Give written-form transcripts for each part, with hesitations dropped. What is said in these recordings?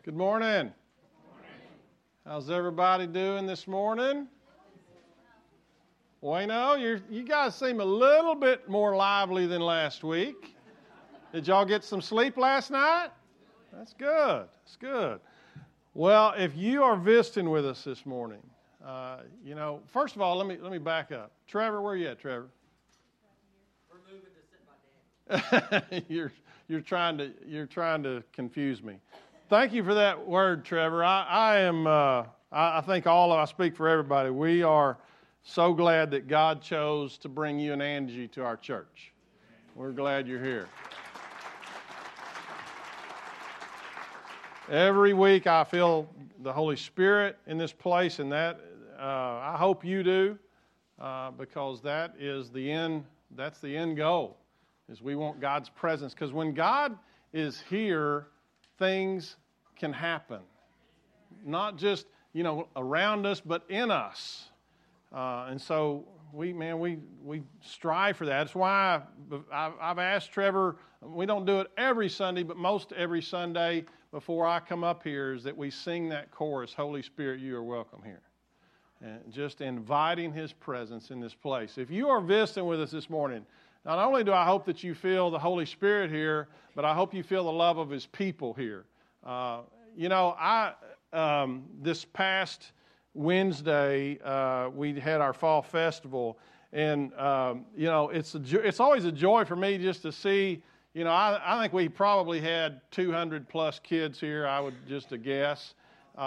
Good morning. How's everybody doing this morning? Bueno, you guys seem a little bit more lively than last week. Did y'all get some sleep last night? That's good. That's good. Well, if you are visiting with us this morning, first of all, let me back up. Trevor, where you at, Trevor? We're moving to sit by Dad. You're trying to confuse me. Thank you for that word, Trevor. I think I speak for everybody. We are so glad that God chose to bring you and Angie to our church. We're glad you're here. Every week I feel the Holy Spirit in this place, and that I hope you do, because that is the end. That's the end goal. Is we want God's presence, because when God is here, things can happen. Not just, around us, but in us. And so we strive for that. That's why I've asked Trevor, we don't do it every Sunday, but most every Sunday before I come up here, is that we sing that chorus, Holy Spirit, you are welcome here. And just inviting His presence in this place. If you are visiting with us this morning, not only do I hope that you feel the Holy Spirit here, but I hope you feel the love of His people here. This past Wednesday, we had our fall festival, and it's always a joy for me just to see. I think we probably had 200 plus kids here. I would just guess.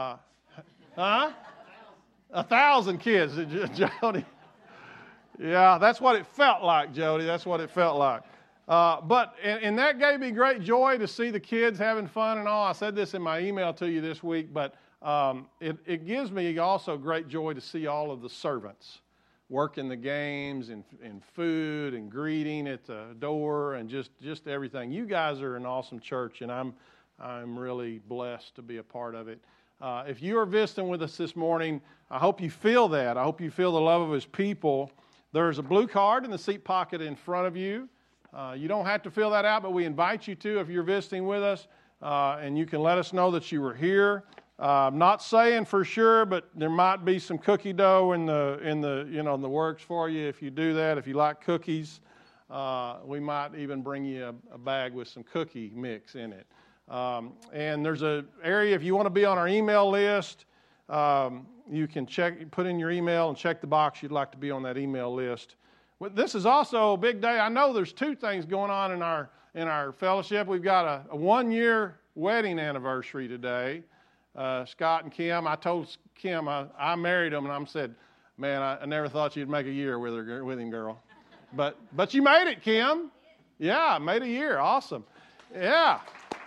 1,000 kids, Jody. Yeah, that's what it felt like, Jody. That's what it felt like. And that gave me great joy to see the kids having fun and all. I said this in my email to you this week, but it gives me also great joy to see all of the servants working the games and food and greeting at the door and just everything. You guys are an awesome church, and I'm really blessed to be a part of it. If you are visiting with us this morning, I hope you feel that. I hope you feel the love of His people. There's a blue card in the seat pocket in front of you. You don't have to fill that out, but we invite you to if you're visiting with us, and you can let us know that you were here. I'm not saying for sure, but there might be some cookie dough in the works for you. If you do that, if you like cookies, we might even bring you a bag with some cookie mix in it. And there's an area if you want to be on our email list. You can put in your email and check the box you'd like to be on that email list. This is also a big day. I know there's two things going on in our fellowship. We've got a 1-year wedding anniversary today. Scott and Kim. I told Kim I married them, and I said, "Man, I never thought you'd make a year with him, girl." But you made it, Kim. Yeah, made a year. Awesome. Yeah.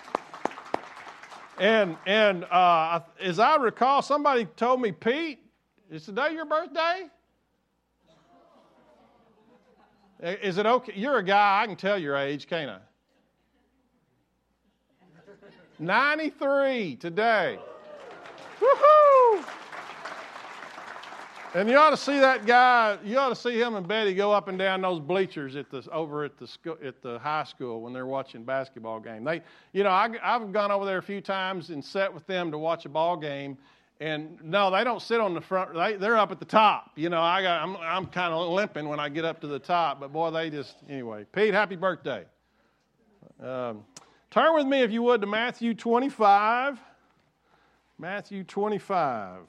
And as I recall, somebody told me, Pete, is today your birthday? Is it okay? You're a guy. I can tell your age, can't I? 93 today. Woohoo! And you ought to see that guy. You ought to see him and Betty go up and down those bleachers over at the high school when they're watching basketball game. I've gone over there a few times and sat with them to watch a ball game. And no, they don't sit on the front. They're up at the top. I'm kind of limping when I get up to the top. But boy, anyway. Pete, happy birthday. Turn with me, if you would, to Matthew 25. Matthew 25.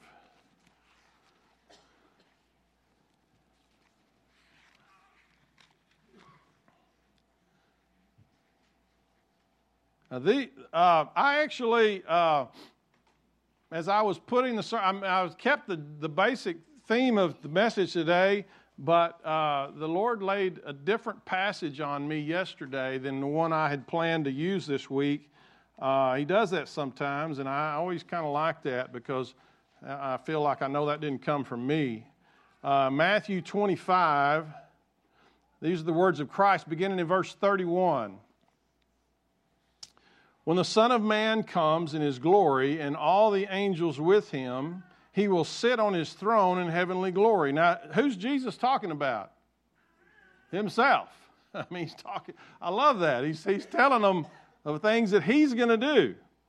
As I was putting I kept the basic theme of the message today, but the Lord laid a different passage on me yesterday than the one I had planned to use this week. He does that sometimes, and I always kind of like that because I feel like I know that didn't come from me. Matthew 25, these are the words of Christ, beginning in verse 31. When the Son of Man comes in His glory and all the angels with Him, He will sit on His throne in heavenly glory. Now, who's Jesus talking about? Himself. I mean, He's talking. I love that. He's telling them of things that He's going to do.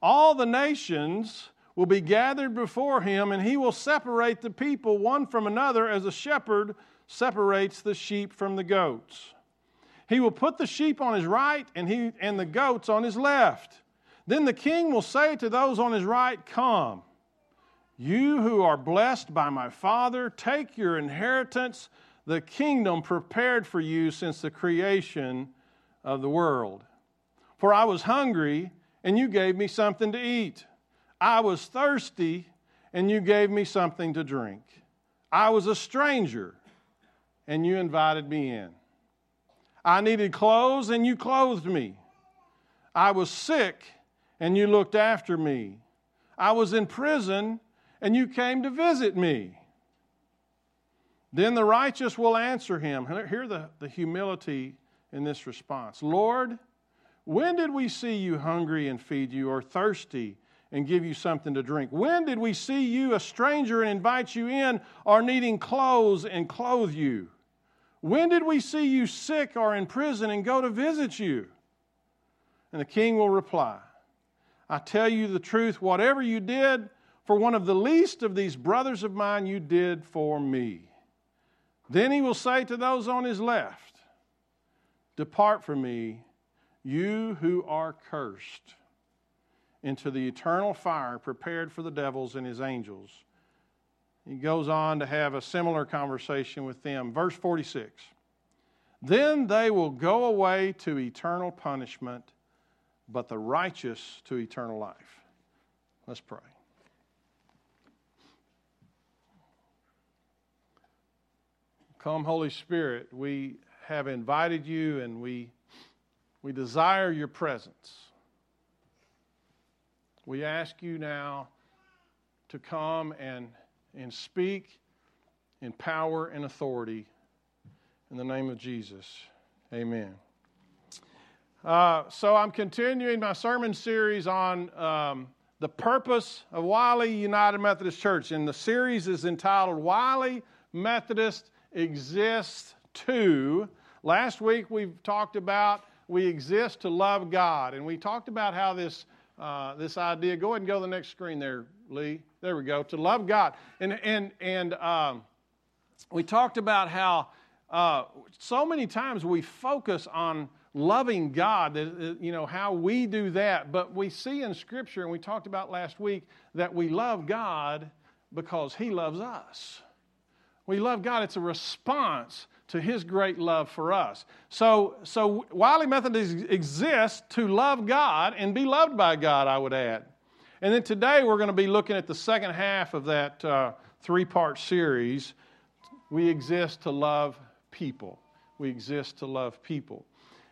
All the nations will be gathered before him, and he will separate the people one from another as a shepherd separates the sheep from the goats. He will put the sheep on his right and the goats on his left. Then the king will say to those on his right, "Come, you who are blessed by my Father, take your inheritance, the kingdom prepared for you since the creation of the world. For I was hungry, and you gave me something to eat. I was thirsty, and you gave me something to drink. I was a stranger, and you invited me in. I needed clothes, and you clothed me. I was sick, and you looked after me. I was in prison, and you came to visit me." Then the righteous will answer him. Hear the humility in this response. "Lord, when did we see you hungry and feed you, or thirsty and give you something to drink? When did we see you a stranger and invite you in, or needing clothes and clothe you? When did we see you sick or in prison and go to visit you?" And the king will reply, "I tell you the truth, whatever you did for one of the least of these brothers of mine, you did for me." Then he will say to those on his left, "Depart from me, you who are cursed, into the eternal fire prepared for the devils and his angels." He goes on to have a similar conversation with them. Verse 46. "Then they will go away to eternal punishment, but the righteous to eternal life." Let's pray. Come, Holy Spirit, we have invited you, and we desire your presence. We ask you now to come and speak in power and authority in the name of Jesus. Amen. So I'm continuing my sermon series on the purpose of Wylie United Methodist Church, and the series is entitled Wylie Methodist Exists to. Last week we've talked about we exist to love God, and we talked about how this idea. Go ahead and go to the next screen there, Lee. There we go. To love God, and we talked about how so many times we focus on loving God, how we do that, but we see in Scripture, and we talked about last week, that we love God because He loves us. We love God. It's a response to His great love for us. So Wylie Methodist exists to love God and be loved by God, I would add. And then today we're going to be looking at the second half of that three-part series. We exist to love people. We exist to love people.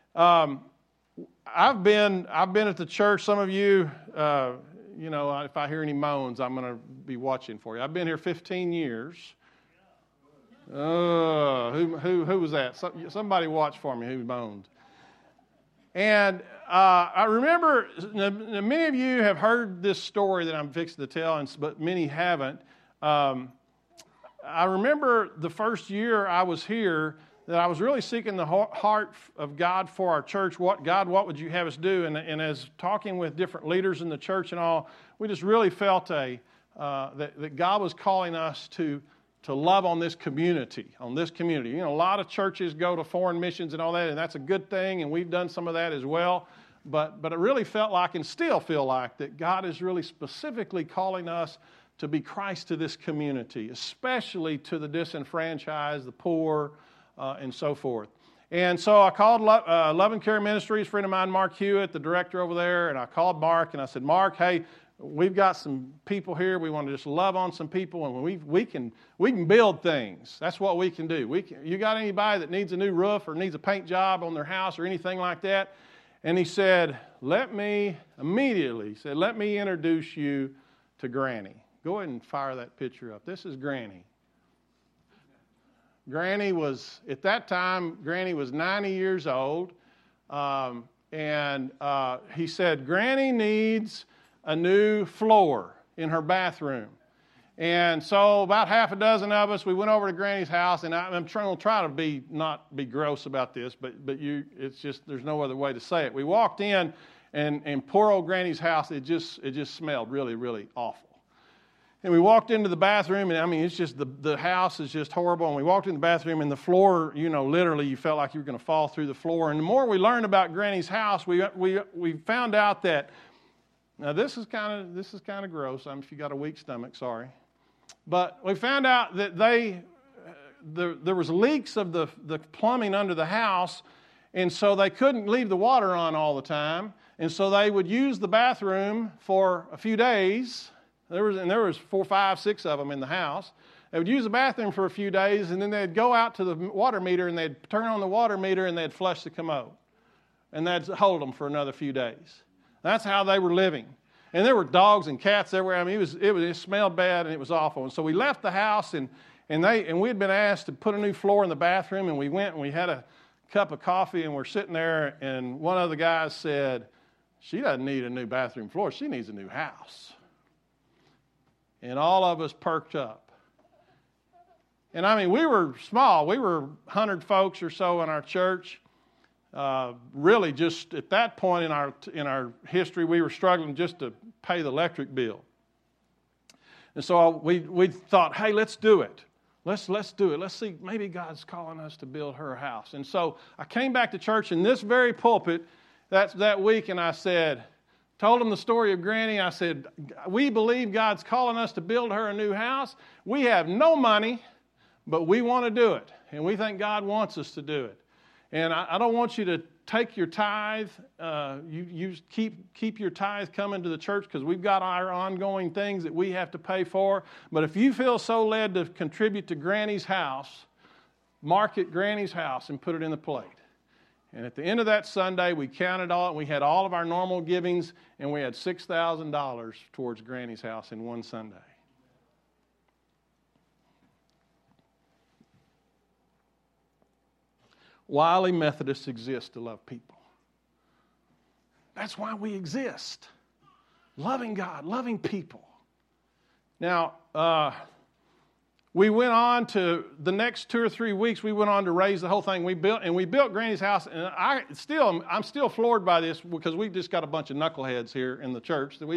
I've been at the church. Some of you, if I hear any moans, I'm going to be watching for you. I've been here 15 years. Who was that? Somebody watch for me who moaned. And I remember, many of you have heard this story that I'm fixing to tell, but many haven't. I remember the first year I was here that I was really seeking the heart of God for our church. What would you have us do? And as talking with different leaders in the church and all, we just really felt that God was calling us to love on this community. A lot of churches go to foreign missions and all that, and that's a good thing, and we've done some of that as well. But it really felt like, and still feel like, that God is really specifically calling us to be Christ to this community, especially to the disenfranchised, the poor, and so forth. And so I called Love and Care Ministries, a friend of mine, Mark Hewitt, the director over there, and I called Mark, and I said, "Mark, hey, we've got some people here. We want to just love on some people, and we can build things. That's what we can do. You got anybody that needs a new roof or needs a paint job on their house or anything like that?" And he said, let me introduce you to Granny. Go ahead and fire that picture up. This is Granny. Granny was, at that time, 90 years old. And he said, Granny needs a new floor in her bathroom. And so about half a dozen of us, we went over to Granny's house, and I'm trying to not be gross about this, but it's just, there's no other way to say it. We walked in, And poor old Granny's house, it just smelled really, really awful. And we walked into the bathroom, and I mean, it's just the house is just horrible. And we walked in the bathroom, and the floor, literally, you felt like you were going to fall through the floor. And the more we learned about Granny's house, we found out that now this is kind of gross. If you got a weak stomach, sorry, but we found out that there was leaks of the plumbing under the house, and so they couldn't leave the water on all the time, and so they would use the bathroom for a few days. There was 4, 5, 6 of them in the house. They would use the bathroom for a few days, and then they'd go out to the water meter, and they'd turn on the water meter, and they'd flush the commode. And they'd hold them for another few days. That's how they were living. And there were dogs and cats everywhere. I mean, it smelled bad, and it was awful. And so we left the house, and we had been asked to put a new floor in the bathroom, and we went, and we had a cup of coffee, and we're sitting there, and one of the guys said, "She doesn't need a new bathroom floor. She needs a new house." And all of us perked up. And I mean, we were small. We were 100 folks or so in our church. Really, just at that point in our history, we were struggling just to pay the electric bill. And so we thought, hey, let's do it. Let's do it. Let's see, maybe God's calling us to build her a house. And so I came back to church in this very pulpit that week, and I told them the story of Granny. I said, we believe God's calling us to build her a new house. We have no money, but we want to do it. And we think God wants us to do it. And I don't want you to take your tithe. You keep your tithe coming to the church because we've got our ongoing things that we have to pay for. But if you feel so led to contribute to Granny's house, mark it Granny's house and put it in the plate. And at the end of that Sunday, we counted all, and we had all of our normal givings, and we had $6,000 towards Granny's house in one Sunday. Wiley Methodists exist to love people. That's why we exist. Loving God, loving people. Now, we went on to the next 2 or 3 weeks. We went on to raise the whole thing. We built Granny's house, and I'm still floored by this because we just got a bunch of knuckleheads here in the church that we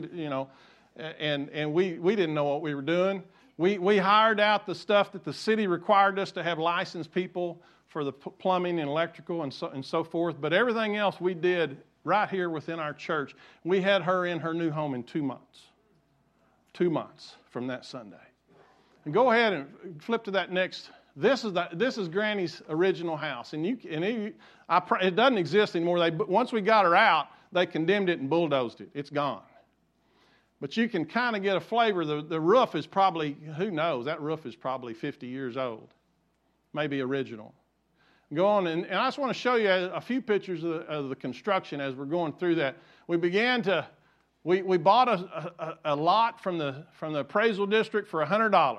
didn't know what we were doing. We hired out the stuff that the city required us to have licensed people for the plumbing and electrical and so forth. But everything else we did right here within our church. We had her in her new home in 2 months. 2 months from that Sunday. And go ahead and flip to that next. This is Granny's original house, and it doesn't exist anymore. Once we got her out, they condemned it and bulldozed it. It's gone. But you can kind of get a flavor. The roof is probably, who knows? That roof is probably 50 years old, maybe original. Go on, and I just want to show you a few pictures of the construction as we're going through that. We bought a lot from the appraisal district for $100.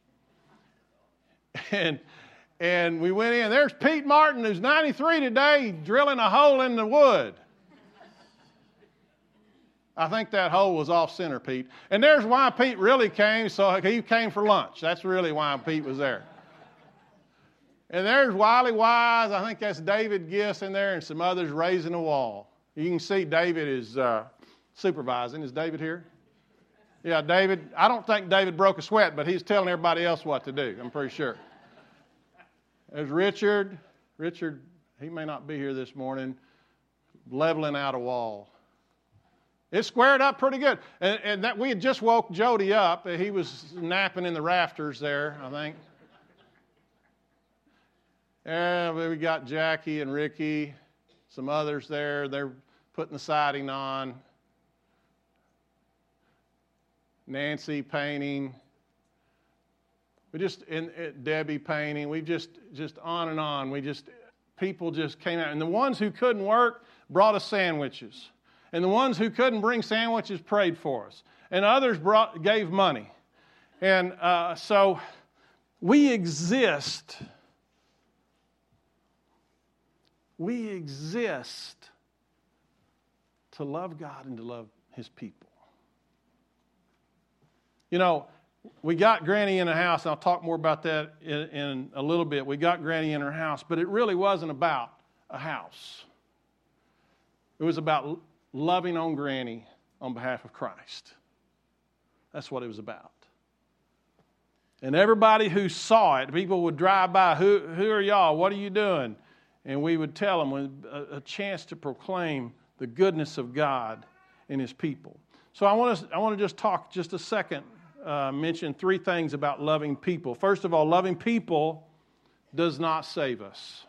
And we went in. There's Pete Martin, who's 93 today, drilling a hole in the wood. I think that hole was off center, Pete. And there's why Pete really came. So he came for lunch. That's really why Pete was there. And there's Wiley Wise. I think that's David Giss in there and some others raising a wall. You can see David is supervising. Is David here? Yeah, David. I don't think David broke a sweat, but he's telling everybody else what to do. I'm pretty sure. There's Richard. Richard, he may not be here this morning, leveling out a wall. It's squared up pretty good. And that we had just woke Jody up. He was napping in the rafters there, I think. And we got Jackie and Ricky, some others there. They're putting the siding on. Nancy painting. Debbie painting. We just on and on. People just came out. And the ones who couldn't work brought us sandwiches. And the ones who couldn't bring sandwiches prayed for us. And others gave money. And so we exist. We exist to love God and to love His people. You know, we got Granny in a house, and I'll talk more about that in a little bit. We got Granny in her house, but it really wasn't about a house. It was about loving on Granny on behalf of Christ. That's what it was about. And everybody who saw it, people would drive by, who are y'all? What are you doing? And we would tell them a chance to proclaim the goodness of God and His people. So I want to just talk just a second, mention three things about loving people. First of all, loving people does not save us.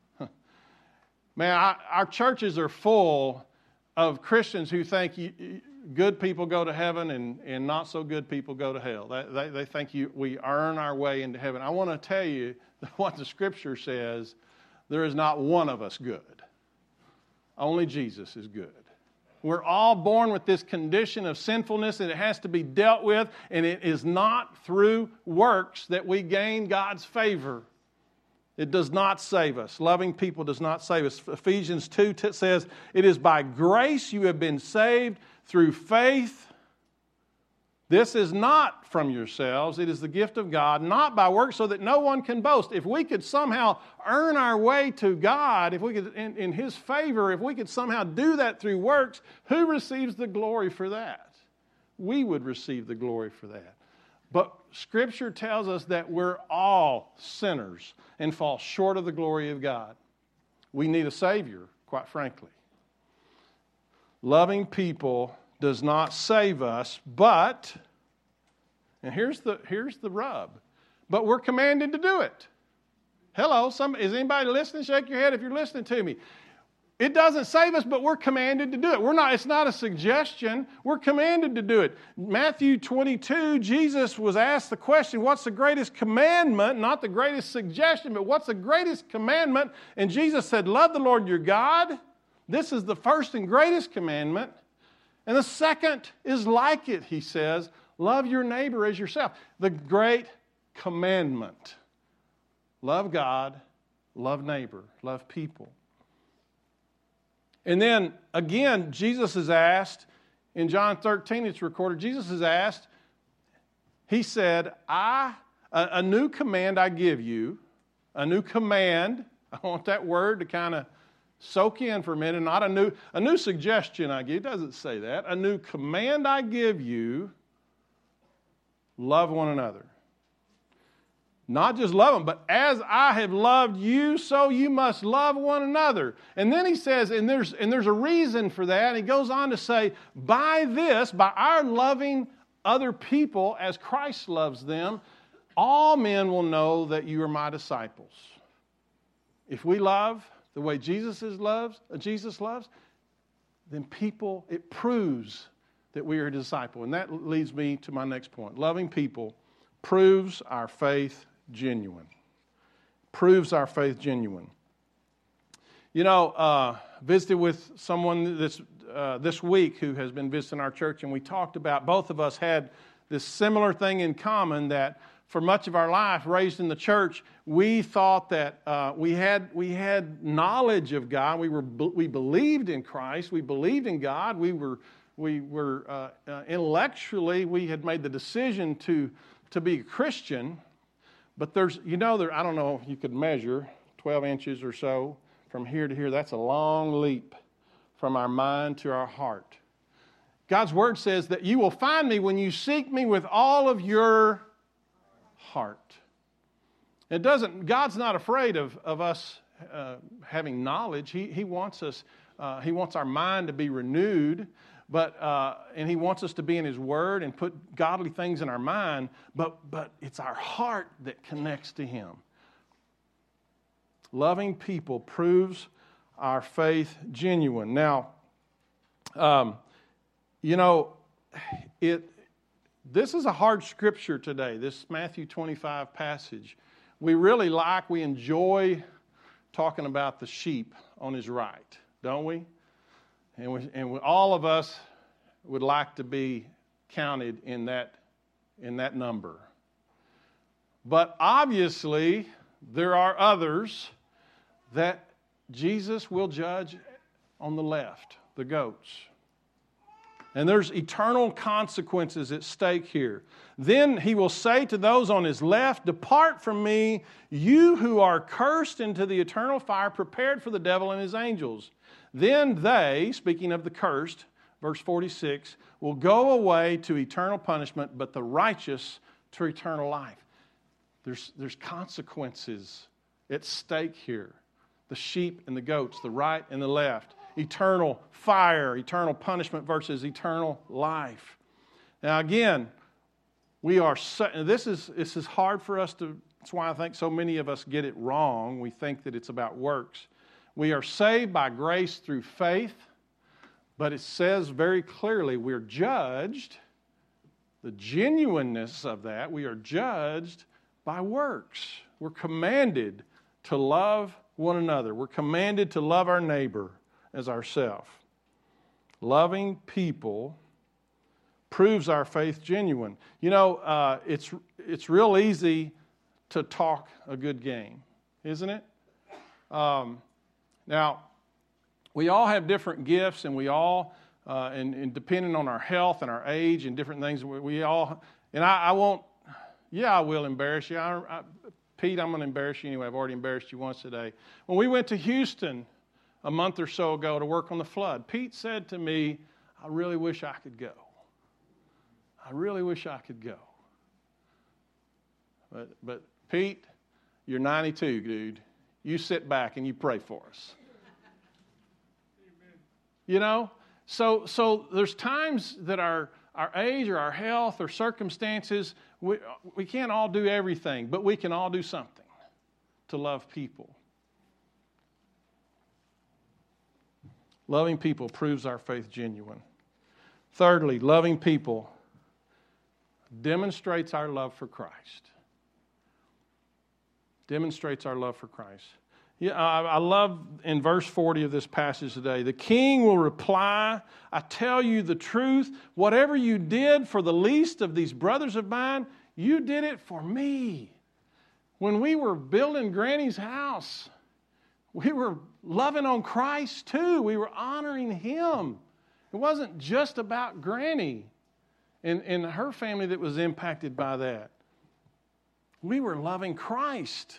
Man, our churches are full of Christians who think good people go to heaven and not so good people go to hell. They think we earn our way into heaven. I want to tell you what the Scripture says. There is not one of us good. Only Jesus is good. We're all born with this condition of sinfulness, and it has to be dealt with, and it is not through works that we gain God's favor. It does not save us. Loving people does not save us. Ephesians 2 says, "It is by grace you have been saved through faith. This is not from yourselves. It is the gift of God, not by works, so that no one can boast." If we could somehow earn our way to God, if we could, in His favor, if we could somehow do that through works, who receives the glory for that? We would receive the glory for that. But Scripture tells us that we're all sinners and fall short of the glory of God. We need a Savior, quite frankly. Loving people does not save us, but, and here's the rub, but we're commanded to do it. Hello, is anybody listening? Shake your head if you're listening to me. It doesn't save us, but we're commanded to do it. It's not a suggestion. We're commanded to do it. Matthew 22, Jesus was asked the question, what's the greatest commandment? Not the greatest suggestion, but what's the greatest commandment? And Jesus said, love the Lord your God. This is the first and greatest commandment. And the second is like it, he says, love your neighbor as yourself. The great commandment. Love God, love neighbor, love people. And then, again, Jesus is asked, in John 13 it's recorded, Jesus is asked, he said, a new command I give you, a new command, I want that word to kind of soak in for a minute, not a new suggestion I give, it doesn't say that, a new command I give you, love one another. Not just love them, but as I have loved you, so you must love one another. And then he says, and there's a reason for that. And he goes on to say, by our loving other people as Christ loves them, all men will know that you are my disciples. If we love the way Jesus loves, then it proves that we are a disciple. And that leads me to my next point. Loving people proves our faith genuine. Proves our faith genuine. You know, visited with someone this week who has been visiting our church, and we talked about, both of us had this similar thing in common, that for much of our life, raised in the church, we thought that we had knowledge of God. We believed in Christ. We believed in God. We were intellectually, we had made the decision to be a Christian. But I don't know if you could measure 12 inches or so from here to here. That's a long leap from our mind to our heart. God's word says that you will find me when you seek me with all of your heart. God's not afraid of us having knowledge. He wants us. He wants our mind to be renewed. And He wants us to be in His Word and put godly things in our mind, but it's our heart that connects to Him. Loving people proves our faith genuine. Now, this is a hard scripture today, this Matthew 25 passage. We enjoy talking about the sheep on His right, don't we? And all of us would like to be counted in that number. But obviously, there are others that Jesus will judge on the left, the goats. And there's eternal consequences at stake here. Then He will say to those on His left, depart from me, you who are cursed, into the eternal fire prepared for the devil and his angels. Then they, speaking of the cursed, verse 46, will go away to eternal punishment, but the righteous to eternal life. There's consequences at stake here. The sheep and the goats, the right and the left. Eternal fire, eternal punishment versus eternal life. Now again, this is hard for us to, that's why I think so many of us get it wrong. We think that it's about works. We are saved by grace through faith, but it says very clearly we're judged, the genuineness of that, we are judged by works. We're commanded to love one another. We're commanded to love our neighbor as ourselves. Loving people proves our faith genuine. You know, it's real easy to talk a good game, isn't it? Now, we all have different gifts, and we all, and depending on our health and our age and different things, we all, and I won't, I will embarrass you. Pete, I'm going to embarrass you anyway. I've already embarrassed you once today. When we went to Houston a month or so ago to work on the flood, Pete said to me, I really wish I could go. I really wish I could go. But Pete, you're 92, dude. You sit back and you pray for us. Amen. You know? So there's times that our age or our health or circumstances, we can't all do everything, but we can all do something to love people. Loving people proves our faith genuine. Thirdly, loving people demonstrates our love for Christ. Demonstrates our love for Christ. Yeah, I love in verse 40 of this passage today, the king will reply, I tell you the truth, whatever you did for the least of these brothers of mine, you did it for me. When we were building Granny's house, we were loving on Christ too. We were honoring Him. It wasn't just about Granny and her family that was impacted by that. We were loving Christ.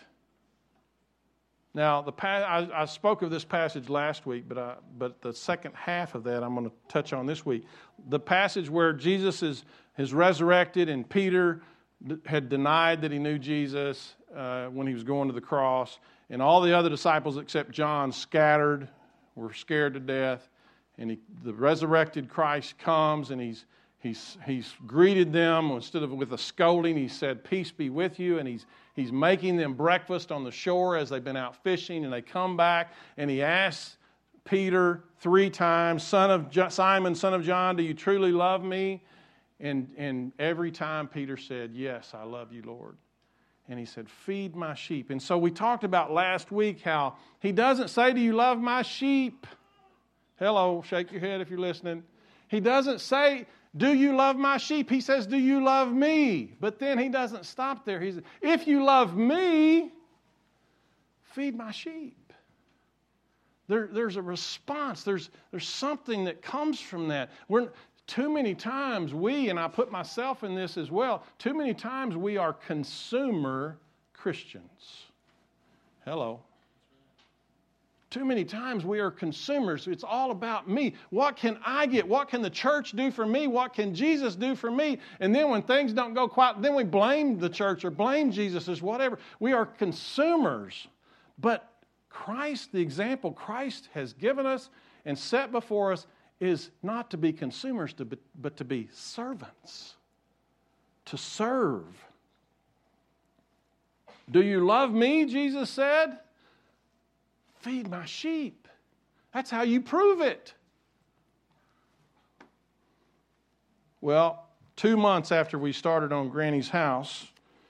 Now, I spoke of this passage last week, but the second half of that I'm going to touch on this week. The passage where Jesus is resurrected and Peter had denied that he knew Jesus when he was going to the cross, and all the other disciples except John scattered, were scared to death, and the resurrected Christ comes and he's greeted them. Instead of with a scolding, he said, "Peace be with you," and he's making them breakfast on the shore as they've been out fishing, and they come back, and he asks Peter 3 times, Simon, son of John, do you truly love me? And every time Peter said, yes, I love you, Lord. And he said, feed my sheep. And so we talked about last week how he doesn't say, do you love my sheep? Hello, shake your head if you're listening. He doesn't say, do you love my sheep? He says, do you love me? But then he doesn't stop there. He says, if you love me, feed my sheep. There's a response. There's something that comes from that. Too many times and I put myself in this as well, too many times we are consumer Christians. Hello. Too many times we are consumers. It's all about me. What can I get? What can the church do for me? What can Jesus do for me? And then when things don't go quite, then we blame the church or blame Jesus as whatever. We are consumers. But Christ, the example Christ has given us and set before us is not to be consumers, but to be servants, to serve. Do you love me, Jesus said? Feed my sheep. That's how you prove it. Well, 2 months after we started on Granny's house,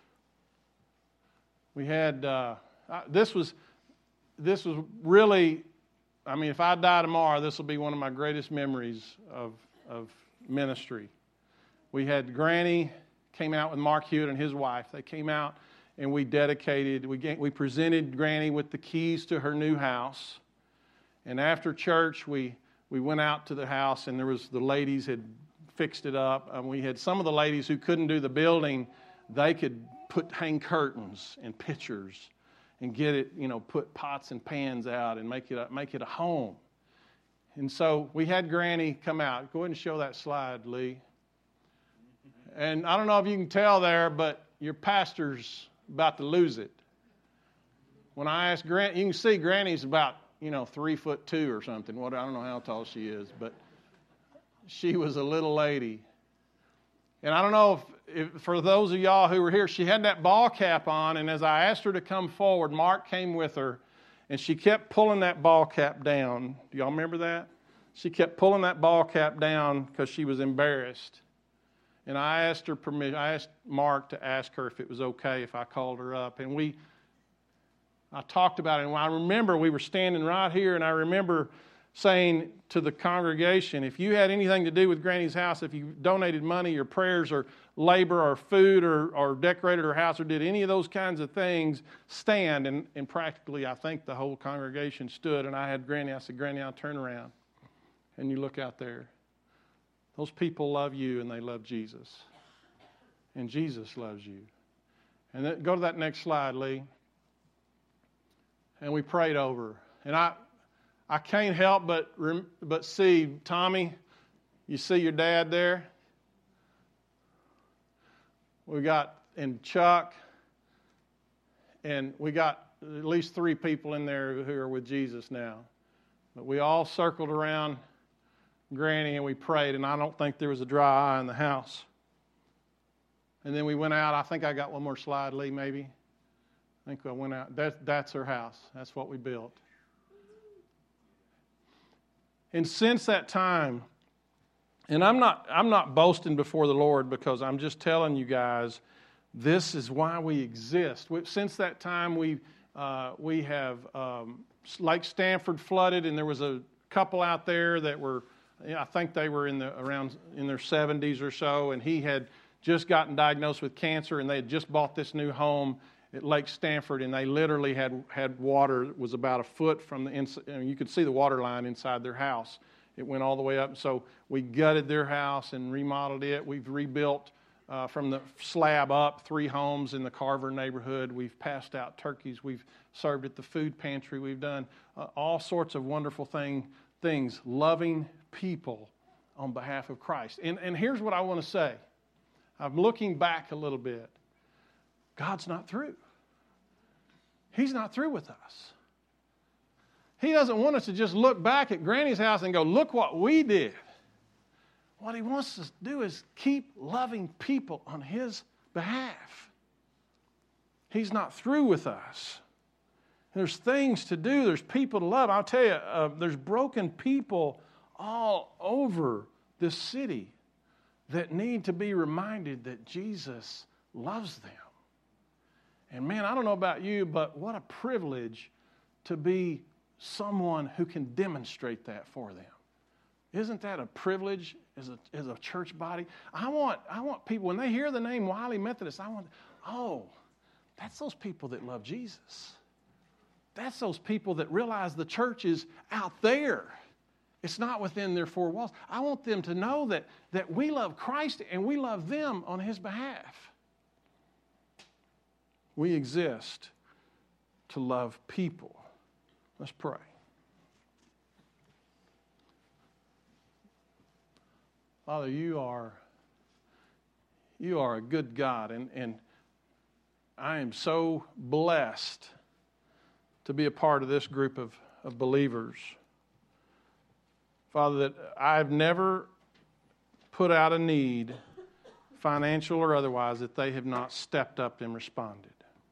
we had, this was really, I mean, if I die tomorrow, this will be one of my greatest memories of ministry. We had Granny came out with Mark Hewitt and his wife. They came out and we presented Granny with the keys to her new house. And after church, we went out to the house, and the ladies had fixed it up. And we had some of the ladies who couldn't do the building, they could hang curtains and pictures and get it, put pots and pans out and make it a home. And so we had Granny come out. Go ahead and show that slide, Lee. And I don't know if you can tell there, but your pastor's about to lose it. When I asked Granny, you can see Granny's about, 3'2" or something. I don't know how tall she is, but she was a little lady. And I don't know if for those of y'all who were here, she had that ball cap on, and as I asked her to come forward, Mark came with her, and she kept pulling that ball cap down. Do y'all remember that? She kept pulling that ball cap down because she was embarrassed. And I asked her permission. I asked Mark to ask her if it was okay if I called her up. And I talked about it. And I remember we were standing right here, and I remember saying to the congregation, if you had anything to do with Granny's house, if you donated money or prayers or labor or food or decorated her house or did any of those kinds of things, stand. And practically, I think the whole congregation stood. And I had Granny. I said, Granny, I'll turn around. And you look out there. Those people love you and they love Jesus. And Jesus loves you. And then go to that next slide, Lee. And we prayed over her. And I can't help but see, Tommy, you see your dad there? And Chuck, and we got at least 3 people in there who are with Jesus now. But we all circled around Granny and we prayed, and I don't think there was a dry eye in the house. And then we went out. I think I got one more slide, Lee, maybe. I think I went out. That's her house. That's what we built. And since that time, and I'm not boasting before the Lord because I'm just telling you guys, this is why we exist. Since that time, we have Lake Stanford flooded, and there was a couple out there that were, I think they were in their 70s or so, and he had just gotten diagnosed with cancer, and they had just bought this new home at Lake Stanford, and they literally had water that was about a foot from the inside. You could see the water line inside their house. It went all the way up. So we gutted their house and remodeled it. We've rebuilt from the slab up 3 homes in the Carver neighborhood. We've passed out turkeys. We've served at the food pantry. We've done all sorts of wonderful things, loving people on behalf of Christ. And here's what I want to say. I'm looking back a little bit. God's not through. He's not through with us. He doesn't want us to just look back at Granny's house and go, look what we did. What he wants us to do is keep loving people on his behalf. He's not through with us. There's things to do. There's people to love. I'll tell you, there's broken people all over this city that need to be reminded that Jesus loves them. And man, I don't know about you, but what a privilege to be someone who can demonstrate that for them. Isn't that a privilege as a church body? I want people, when they hear the name Wiley Methodist, that's those people that love Jesus. That's those people that realize the church is out there. It's not within their 4 walls. I want them to know that we love Christ and we love them on his behalf. We exist to love people. Let's pray. Father, you are a good God, and I am so blessed to be a part of this group of believers. Father, that I've never put out a need, financial or otherwise, that they have not stepped up and responded.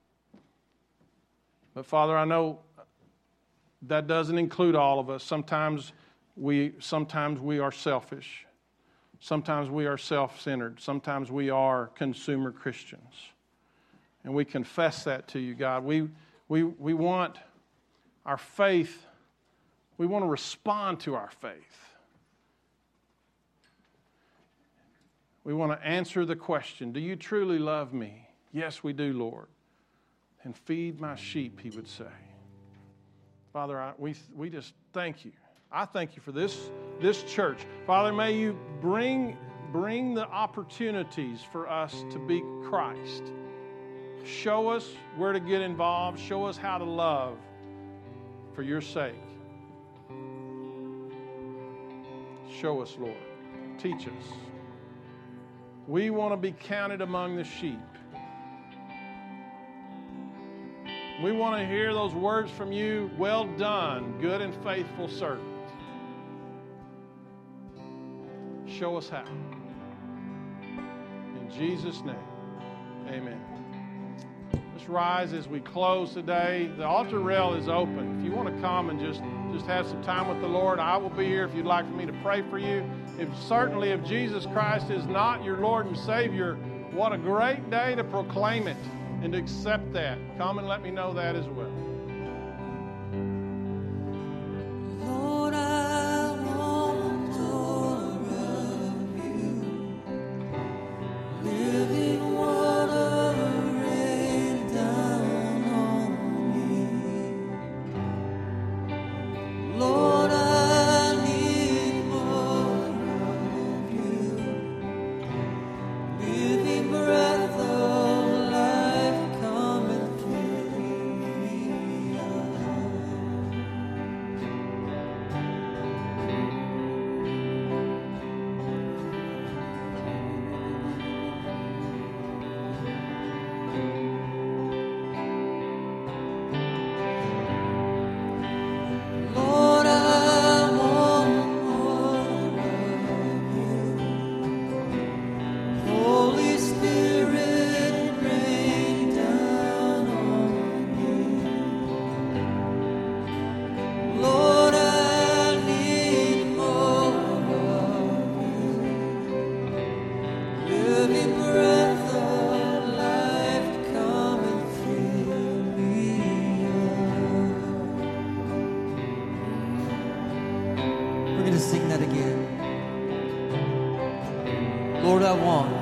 But Father, I know that doesn't include all of us. Sometimes we are selfish. Sometimes we are self-centered. Sometimes we are consumer Christians. And we confess that to you, God. We want our faith, we want to respond to our faith. We want to answer the question, do you truly love me? Yes, we do, Lord. And feed my sheep, he would say. Father, we just thank you. I thank you for this church. Father, may you bring the opportunities for us to be Christ. Show us where to get involved. Show us how to love for your sake. Show us, Lord. Teach us. We want to be counted among the sheep. We want to hear those words from you. Well done, good and faithful servant. Show us how. In Jesus' name, amen. Let's rise as we close today. The altar rail is open. If you want to come and just have some time with the Lord, I will be here if you'd like for me to pray for you. If Jesus Christ is not your Lord and Savior, what a great day to proclaim it and to accept that. Come and let me know that as well. Lord, I want more of you. Living water rain down on me. Lord, I need more of you. Living breath of life, come and fill me Lord, I want more of you. Holy Spirit, rain down on me. Lord, I need more of you. Living breath of life, come and fill me up. We're going to sing that again. Lord, I want.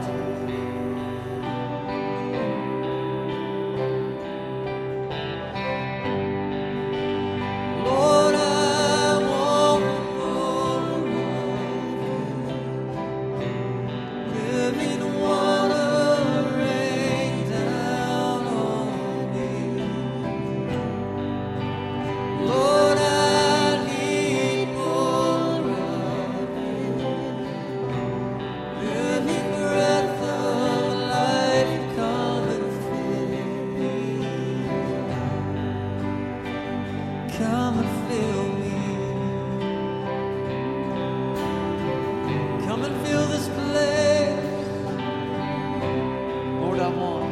Lord, I want more of you. Living water rain down on me. Lord, I need more of you. Living breath of life, come and fill me. Come and fill me. Come and fill this place. Lord, I want.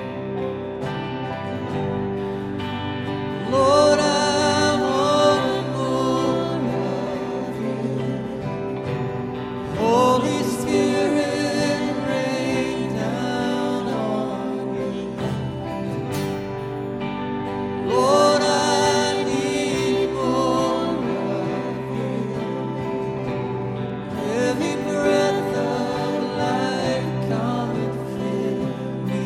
Lord, I want more of you. Holy Spirit, rain down on me. Lord, I need more of you. Living breath of life, come and fill me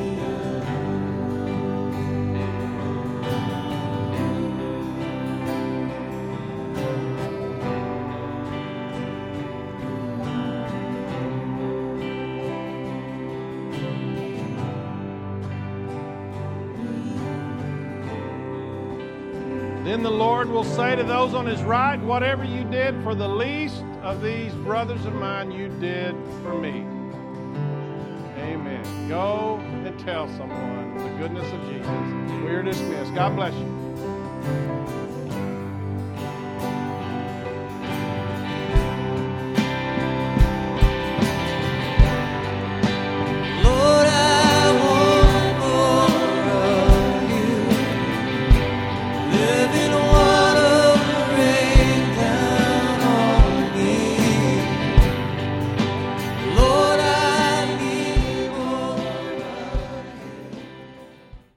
Then the Lord will say to those on his right, whatever you did for the least of these brothers of mine, you did for me. Amen. Go and tell someone the goodness of Jesus. We are dismissed. God bless you.